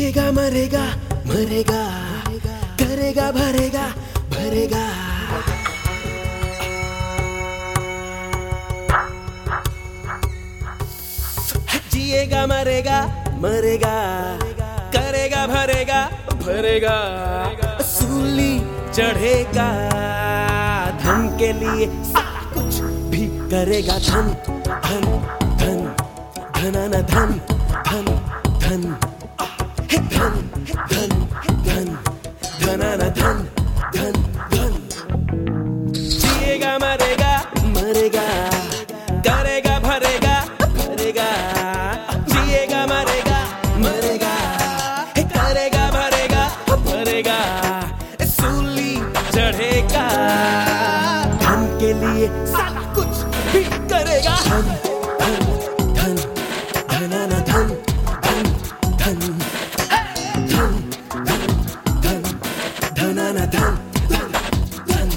जिएगा मरेगा मरेगा, करेगा भरेगा भरेगा। जिएगा मरेगा मरेगा, करेगा भरेगा भरेगा। सूली चढ़ेगा धन के लिए, सारा कुछ भी करेगा। धन धन धन धनाना धन धन धन धन धन धन धनाना धन धन धन। जिएगा मरेगा मरेगा, करेगा भरेगा भरेगा। जिएगा मरेगा मरेगा, करेगा भरेगा भरेगा। सूली चढ़ेगा धन के लिए, सारा कुछ भी करेगा। धन धन धन धनाना धन धन धन धन धन धन धनाना धन धन धन।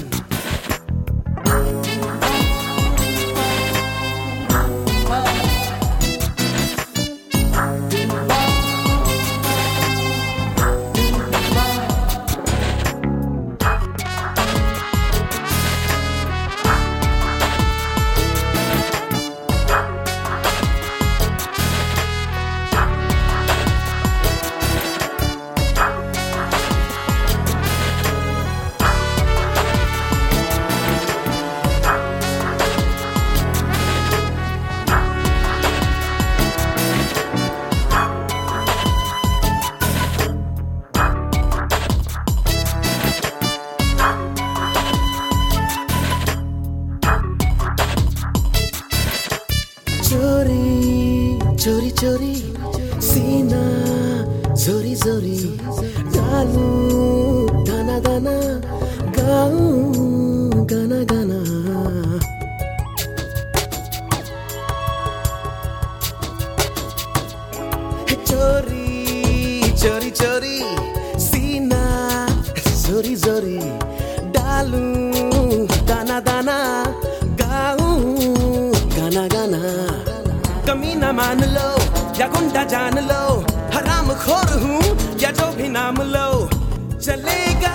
चोरी चोरी चोरी सीना जोरी जोरी, डालू दाना दाना, गाऊं गाना गाना। चोरी चोरी चोरी सीना जोरी जोरी, डालू दाना दाना, गाऊं गाना गाना। कमी ना मान लो या गुंडा जान लो, हराम खोर हूँ या जो भी नाम लो, चलेगा।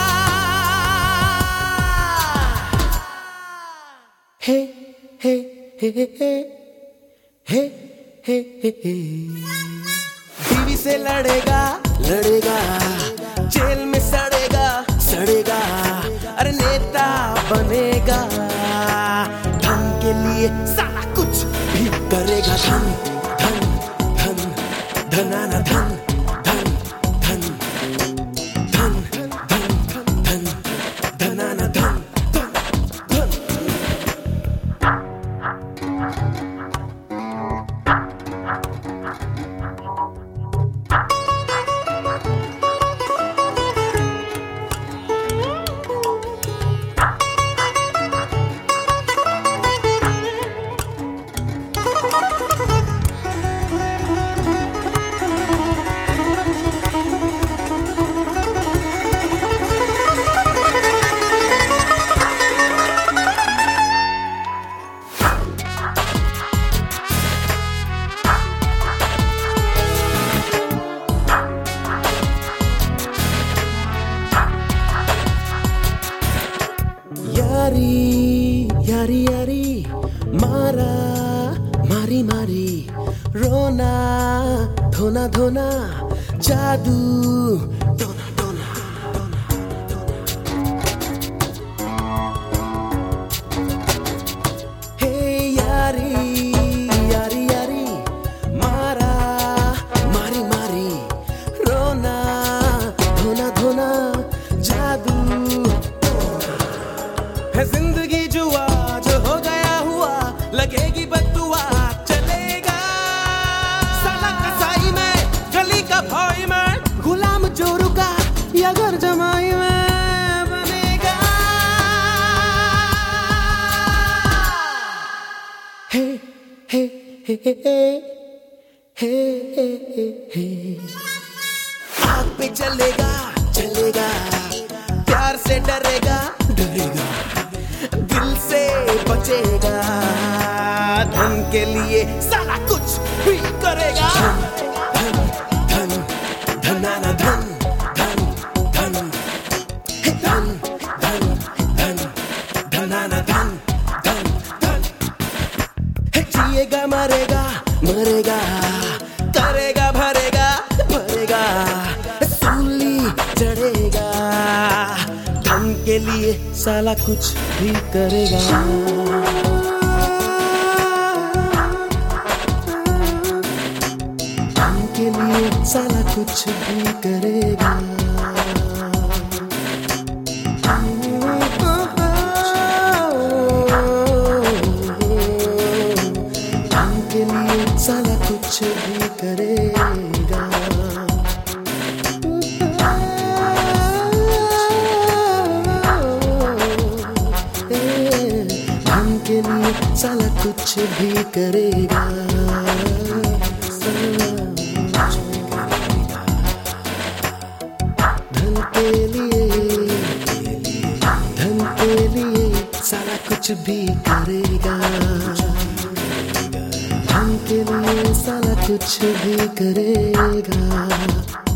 हे हे हे हे हे हे हे हे। बीवी से लड़ेगा लड़ेगा, जेल में सड़ेगा सड़ेगा। अरे नेता बनेगा धन के लिए, सारा कुछ भी करेगा। धन धन धन धनाना धन धन धन धन धन धन धनाना धन धन धन। यारी यारी यारी, मारा मारी मारी, रोना धोना धोना, जादू डोना डोना डोना डोना। हे यारी यारी यारी, मारा मारी मारी, रोना धोना धोना, जादू। है जिंदगी जुआ जो हो गया हुआ, लगेगी बद्दुआ, चलेगा। साला कसाई में, गली का भाई में, गुलाम चोरू का या घर जमाई में बनेगा। हे हे हे हे हे हे हे हे। आग पे चलेगा चलेगा, प्यार से डरेगा डरेगा, दिल से बचेगा। धन के लिए सारा कुछ भी करेगा। धन धन धन मरेगा, करेगा, भरेगा, भरेगा, सूली चढ़ेगा, धन के लिए साला कुछ भी करेगा। धन के लिए साला कुछ भी करेगा। के लिए साला कुछ भी करेगा। धन के लिए साला कुछ भी करेगा। धन के लिए साला कुछ भी करेगा। धन के लिए साला कुछ भी करेगा।